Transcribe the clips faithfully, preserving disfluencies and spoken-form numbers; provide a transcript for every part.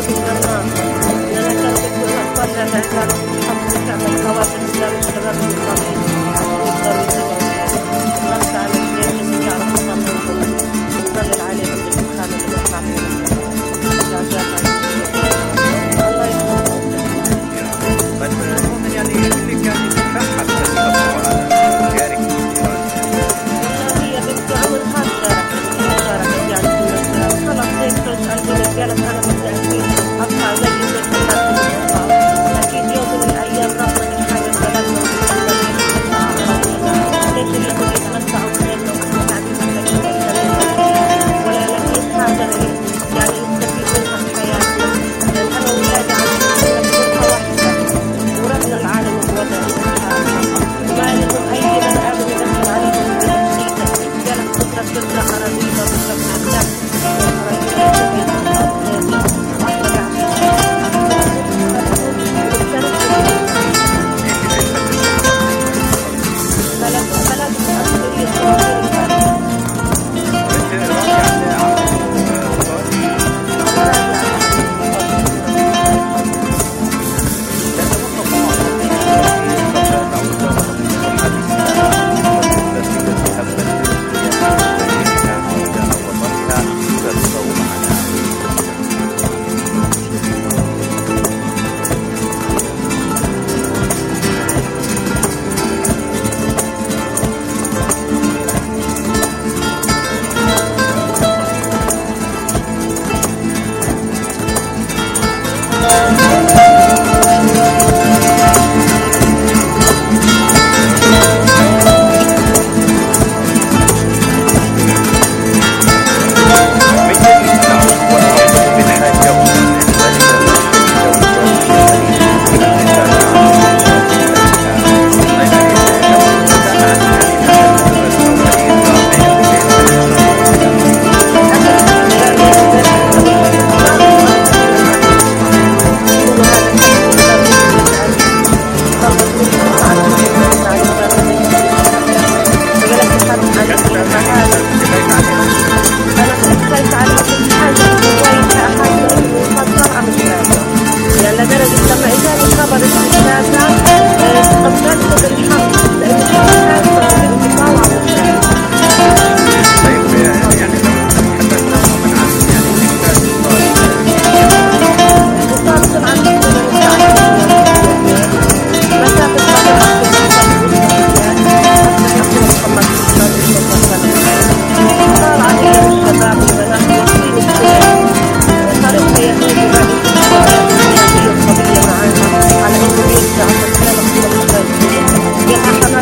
Yeah.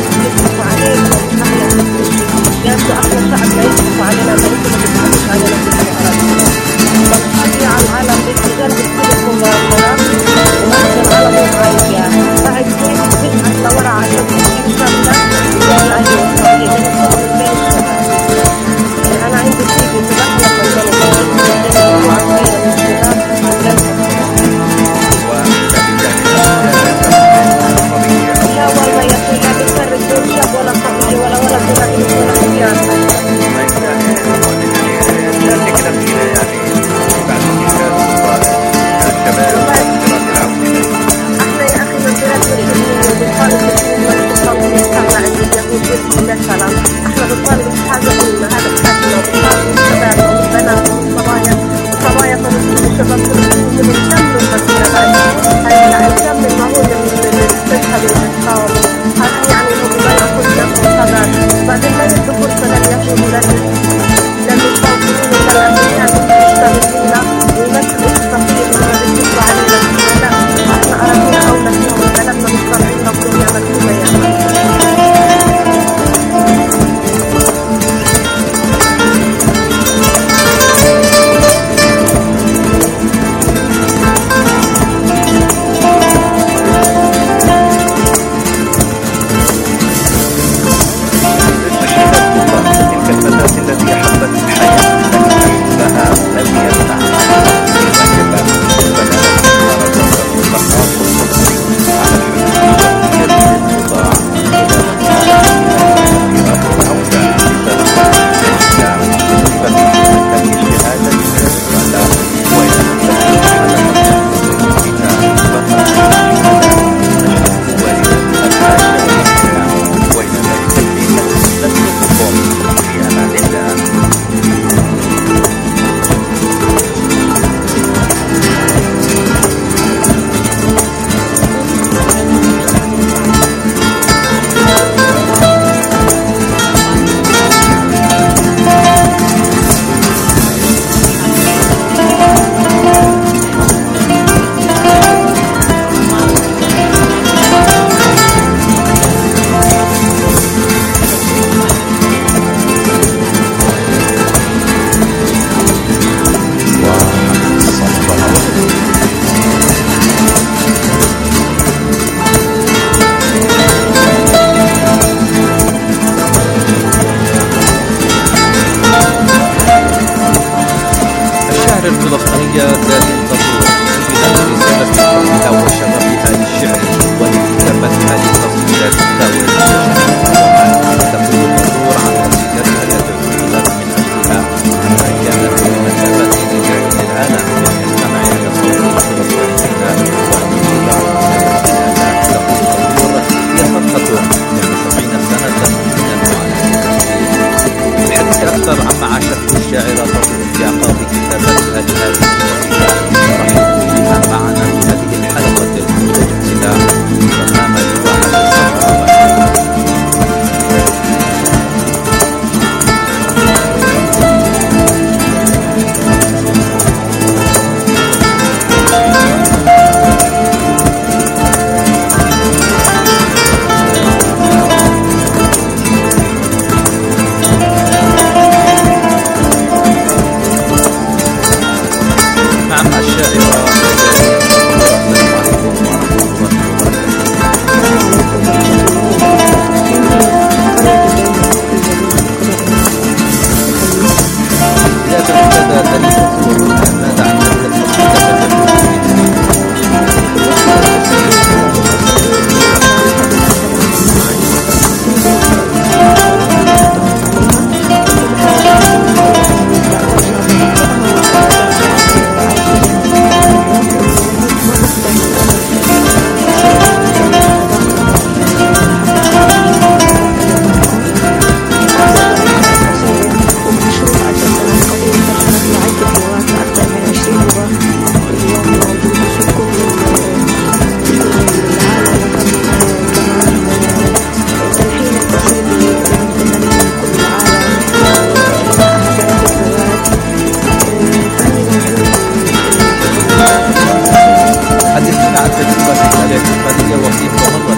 أنت بالقصيدة الاعتقادية وكيف مرت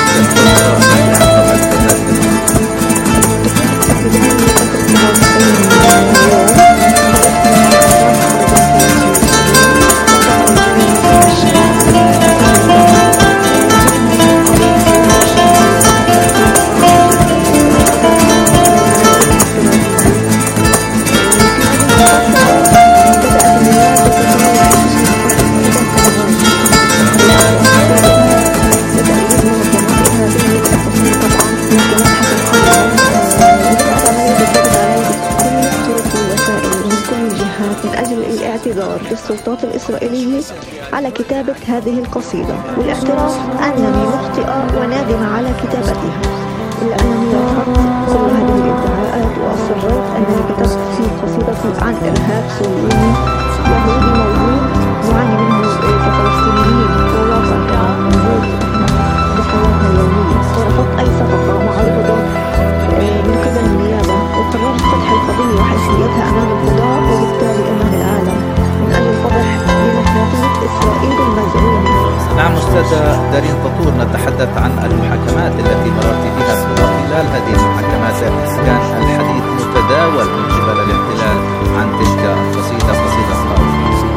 للسلطات الإسرائيلية على كتابة هذه القصيدة، والاعتراف أنني مخطئة ونادمة على كتابتها، إلا أنني رفضت كل هذه الادعاءات وأصريت أنني كتبت في قصيدتي عن إرهاب صهيوني يهودي موجود نعاني منه كفلسطينيين وواقع موجود بحياتنا اليومية، ورفضت أي صفقة معروضة من قبل النيابة، وقررت فتح القضية وحيثيتها أمام القضاء وبالتالي أمام العالم من أجل الفضح بمكانة إسرائيل المزعومة. نعم أستاذة دارين ططور، نتحدث عن المحاكمات التي مررت بها. خلال هذه المحاكمات كان الحديث متداول من قبل الاحتلال عن تلك القصيدة قصيدة الطاووس.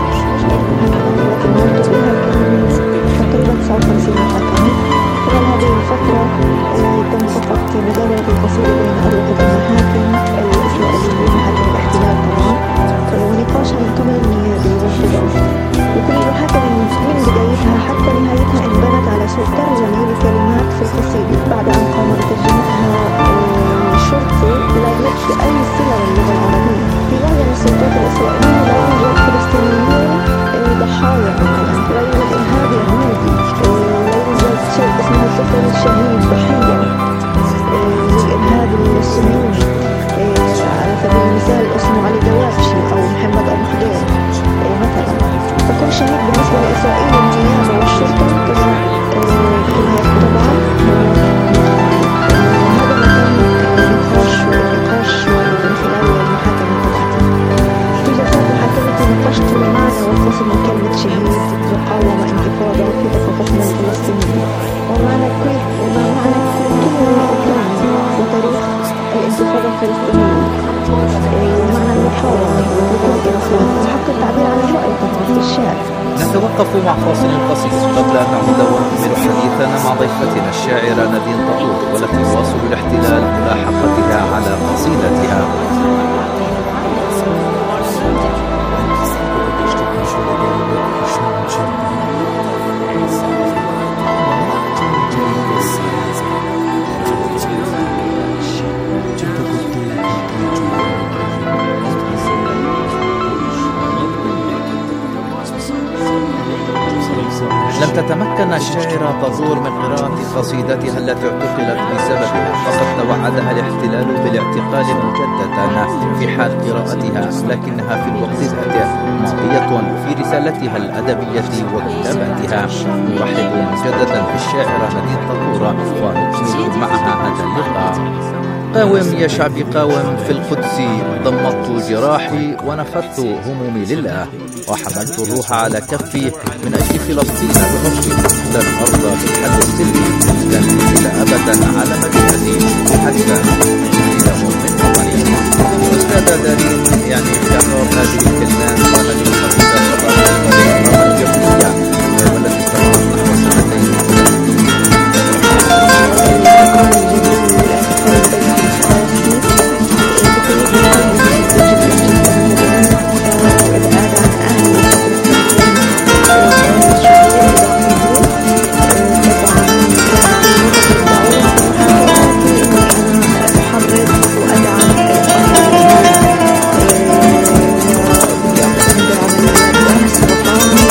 تقريبا تسعة وخمسين محاكمة خلال هذه الفترة. تم فقط مداولة القصيدة بين أروقة المحاكم الإسرائيلية محاكم الاحتلال طبعا، ونقاشها من قبل النيابي والقضاء، وكل محاكمة من بدايتها حتى نهايتها انبنت على سوء ترجمة لكلمات في القصيدة بعد أن قام بترجمتها الشرطي لا يكفي أي صلة للغة العربية. في معظم السلطات الإسرائيلية لا يوجد فلسطينيين ضحايا، لا يوجد إرهاب يهودي، لا يوجد شيء اسمه الطفل الشهيد ضحية للإرهاب الصهيوني. على سبيل المثال اسمه علي دوابشي أو محمد أبو خضير مثلا، فكل شهيد بالنسبة لإسرائيل النيابة والشرطة كما كما طبعا. هذا ما كان نقاش ونقاش من خلال المحاكمة بتاعتي. في جلسات محاكمتي ناقشت المعنى والقصد من كلمة شهيد، مقاومة، انتفاضة في ثقافتنا الفلسطينية، ومعنى كيف وما معنى كلمة أوكرانيا وتاريخ الانتفاضة الفلسطينية، ومعنى المحاولة لكل إنسان وحق التعبير عن الرأي في الشارع. نتوقف مع فاصل قصير قبل أن نعود ونكمل حديثنا مع ضيفتنا الشاعرة نادين ططور، والتي تواصل الاحتلال ملاحقتها على قصيدتها. لم تتمكن الشاعرة ططور من قراءة قصيدتها التي اعتقلت بسببها، فقد توعدها الاحتلال بالاعتقال مجددا في حال قراءتها، لكنها في الوقت ذاته ماضية في رسالتها الأدبية وكتابتها. نرحب مجددا بالشاعرة نادين ططور ونكمل معها هذا اللقاء. قاوم يا شعبي قاوم، في القدس ضمدت جراحي ونفذت همومي لله، وحملت الروح على كفي من أجل فلسطين بحبي، لن أرضى بالحل السلمي، لن أنزل أبدا على مدينتي حتى أنزله من وطني. أستاذة دارين، يعني كأنه هذه الكلمات وهذه القصيدة الرابعة الجمهورية والتي استمرت نحو سنتين. Oh,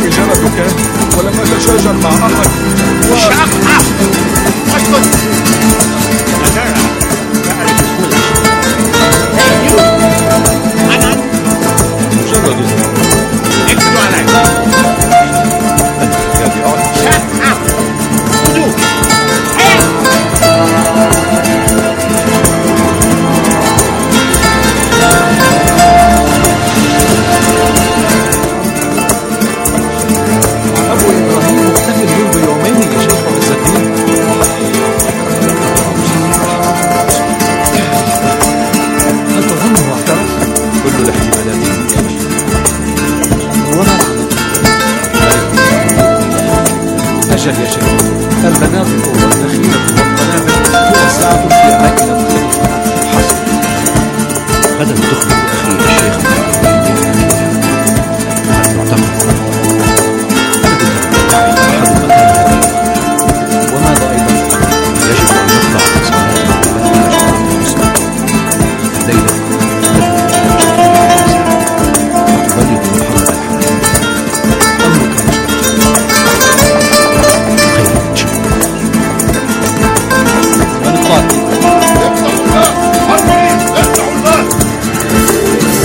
يهمني جلدك ولم أتشاجر مع أحد. Shut up! اسكت! أنا تعرف كل شيء. Hey you! أنا مجرد اكتبوا علي. Shut up! هدوء! هيا! أبو إبراهيم مختفي منذ يومين يا شيخ الزكي. هل تظنه اعترف؟ كل الاحتمالات. وما أجل يا شيخ، المناطق والذخيرة والقنابل هو الساعة في أماكن مختلفة. حسن. غدا تخبر أخي الشيخ المعتقد. وماذا أيضا؟ يجب أن نطلع على صلاة ليلة وتبلغ محمد الحلال أمرك خير إن شاء الله. ونقاتل. افتحوا الباب! افتحوا الباب!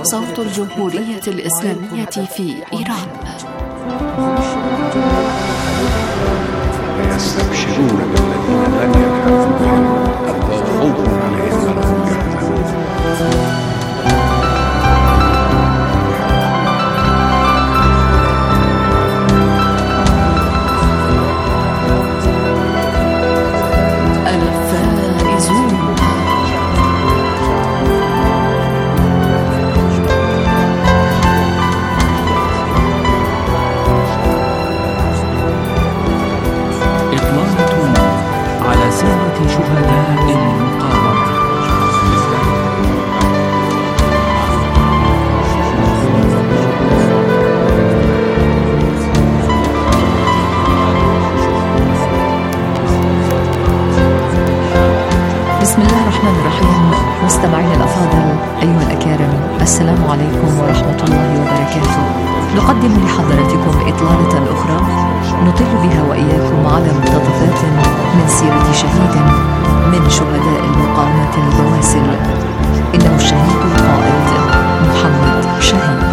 صوت الجمهورية الإسلامية في إيران. يستبشرون بالذين لم يلحقوا ألا خوف عليهم ولا هم يحزنون. بسم الله الرحمن الرحيم. مستمعين الأفاضل أيها الأكارم، السلام عليكم ورحمة الله وبركاته. نقدم لحضراتكم إطلالة أخرى نطل بها وإياكم على مقتطفات من سيرة شهيد من شهداء المقاومة البواسل. إنه الشهيد القائد محمد شاهين.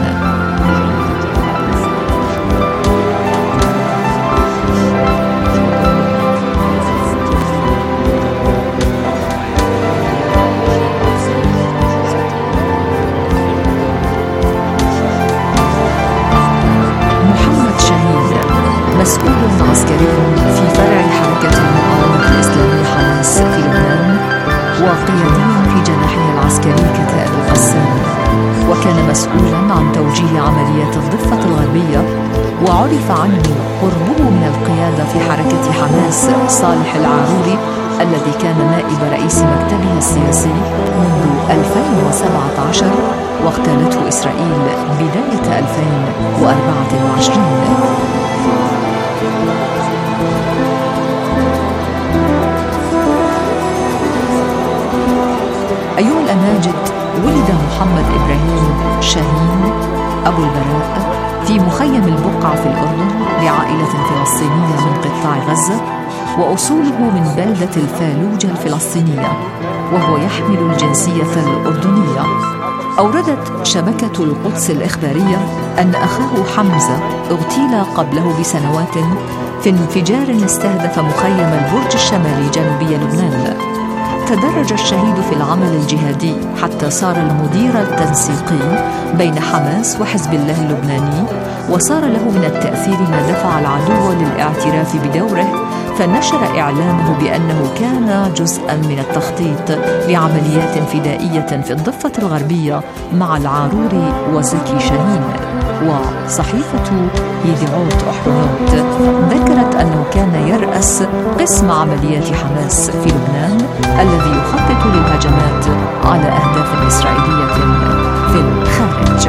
مسؤول عسكري في فرع حركة المقاومة الإسلامية حماس في لبنان، وقيادي في جناحه العسكري كتائب القسام، وكان مسؤولا عن توجيه عمليات الضفة الغربية، وعرف عنه قربه من القيادة في حركة حماس صالح العاروري الذي كان نائب رئيس مكتبه السياسي منذ ألفين وسبعة عشر، واغتالته إسرائيل بداية ألفين وأربعة وعشرين. أيها الأماجد، ولد محمد إبراهيم شاهين أبو البراء في مخيم البقعة في الأردن لعائلة فلسطينية من قطاع غزة، وأصوله من بلدة الفالوجة الفلسطينية، وهو يحمل الجنسية الأردنية. أوردت شبكة القدس الإخبارية أن أخاه حمزة اغتيل قبله بسنوات في انفجار استهدف مخيم البرج الشمالي جنوبي لبنان. تدرج الشهيد في العمل الجهادي حتى صار المدير التنسيقي بين حماس وحزب الله اللبناني، وصار له من التأثير ما دفع العدو للاعتراف بدوره، فنشر إعلامه بأنه كان جزءاً من التخطيط لعمليات فدائية في الضفة الغربية مع العاروري وزكي شاهين. وصحيفة يدعوت أحرنوت ذكرت أنه كان يرأس قسم عمليات حماس في لبنان الذي يخطط للهجمات على أهداف إسرائيلية في الخارج.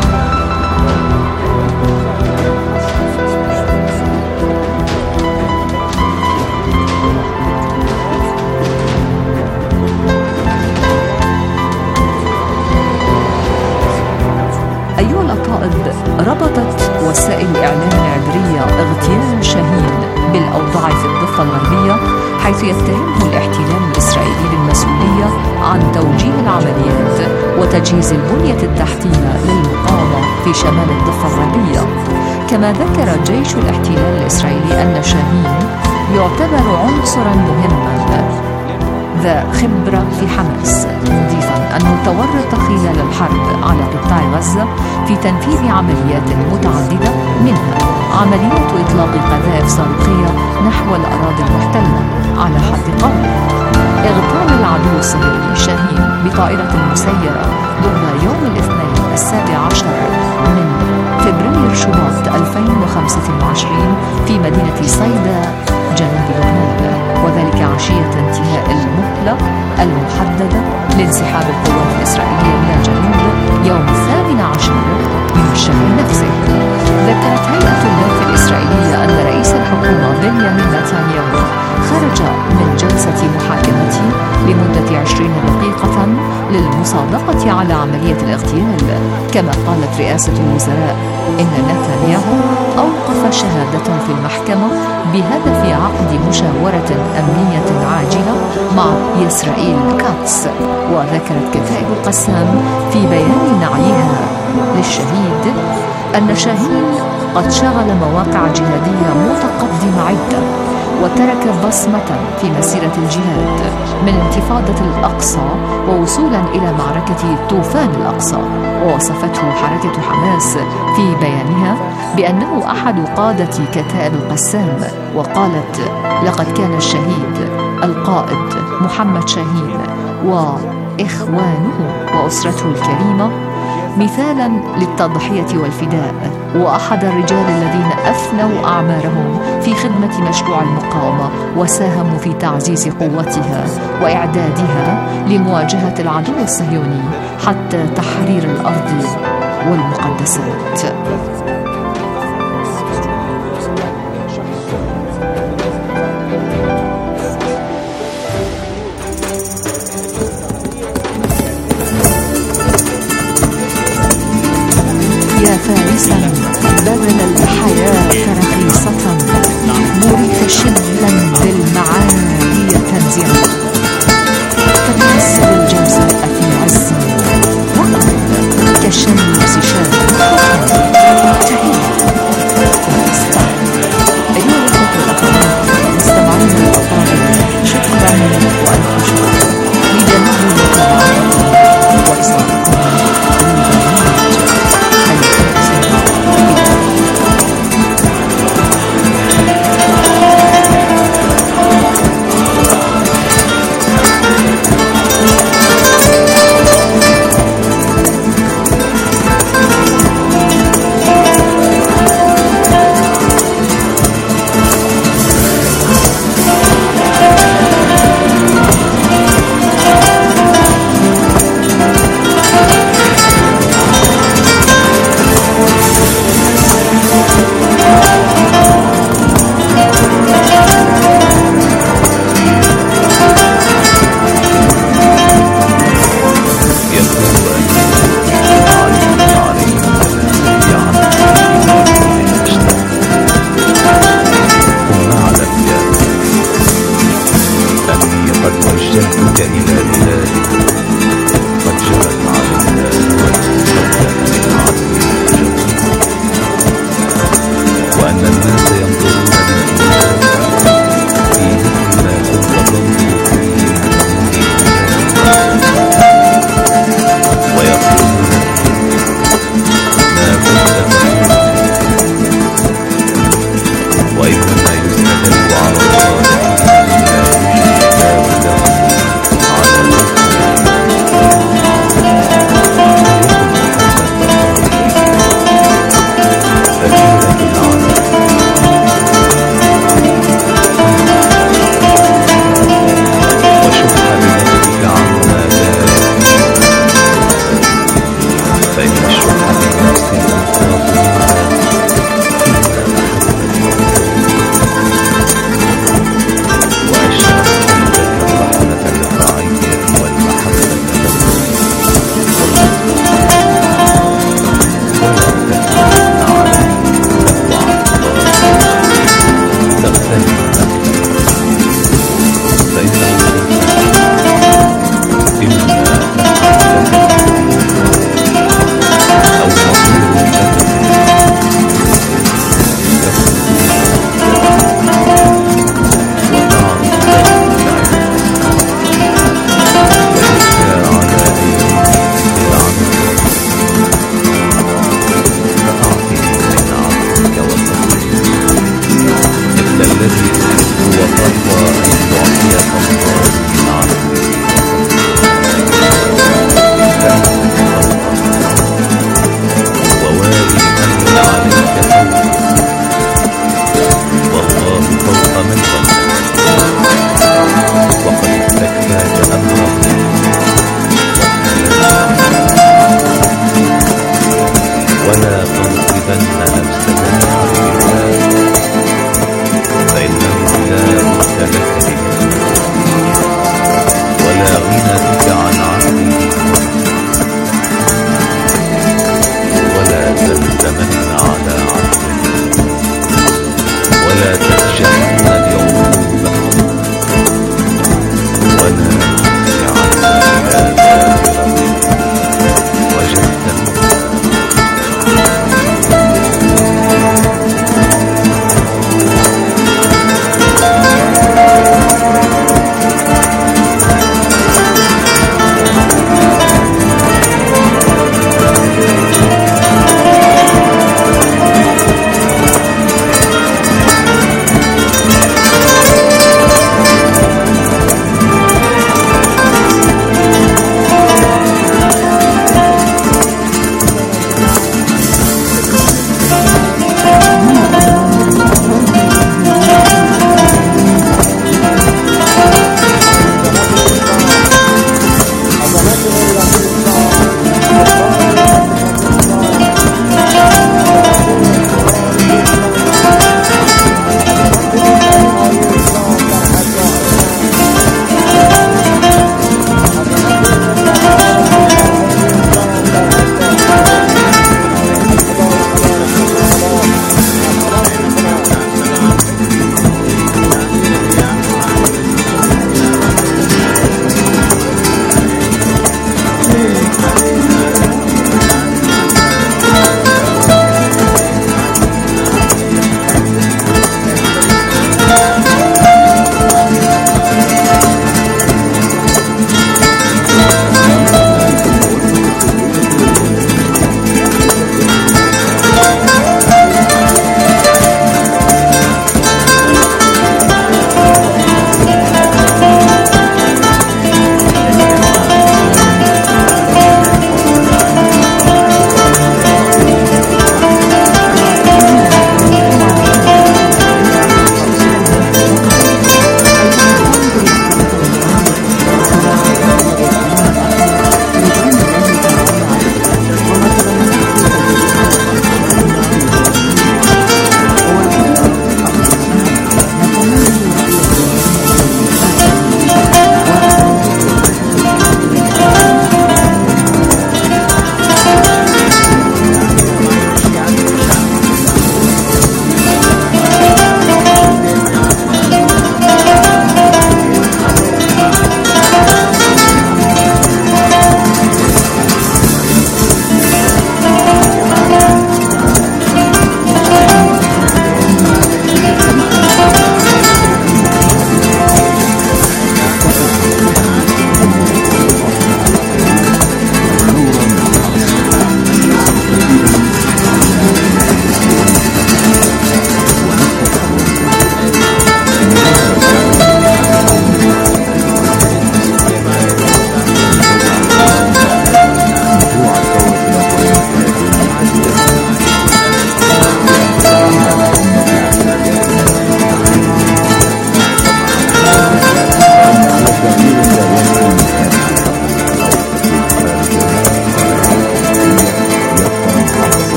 أيها الأطائب، ربطت وسائل الإعلام العبرية اغتيال شاهين بالأوضاع في الضفة الغربية، حيث يتهمه الاحتلال الإسرائيلي بالمسؤولية عن توجيه العمليات وتجهيز البنية التحتية للمقاومة في شمال الضفة الغربية. كما ذكر جيش الاحتلال الإسرائيلي أن شاهين يعتبر عنصرا مهما ذا خبرة في حماس، مضيفا أنه تورط خلال الحرب على قطاع غزة في تنفيذ عمليات متعددة، منها عملية إطلاق قذائف صاروخية نحو الأراضي المحتلة. على حد قوله، اغتال العدو الصهيوني شاهين بطائرة مسيرة ظهر يوم الاثنين السابع عشر من فبراير شباط ألفين وخمسة وعشرين في مدينة صيدا جنوب لبنان، وذلك عشية انتهاء المهلة المحددة لانسحاب القوات الإسرائيلية من الجنوب يوم الثامن عشر من الشهر نفسه. ذكرت هيئة البث الإسرائيلية أن رئيس الحكومة بنيامين نتنياهو خرج من جلسة محاكمته لمدة عشرين دقيقة للمصادقة على عملية الاغتيال. كما قالت رئاسة الوزراء إن نتنياهو أوقف شهادته في المحكمة بهدف عقد مشاورة أمنية عاجلة مع إسرائيل كاتس. وذكرت كتائب القسام في بيان نعيها للشهيد أن شاهين قد شغل مواقع جهادية متقدمة عدة وترك بصمة في مسيرة الجهاد من انتفاضة الأقصى ووصولا إلى معركة طوفان الأقصى. ووصفته حركة حماس في بيانها بأنه أحد قادة كتائب القسام، وقالت: لقد كان الشهيد القائد محمد شاهين وإخوانه وأسرته الكريمة مثالا للتضحية والفداء، وأحد الرجال الذين أفنوا أعمارهم في خدمة مشروع المقاومة وساهموا في تعزيز قوتها وإعدادها لمواجهة العدو الصهيوني حتى تحرير الأرض والمقدسات.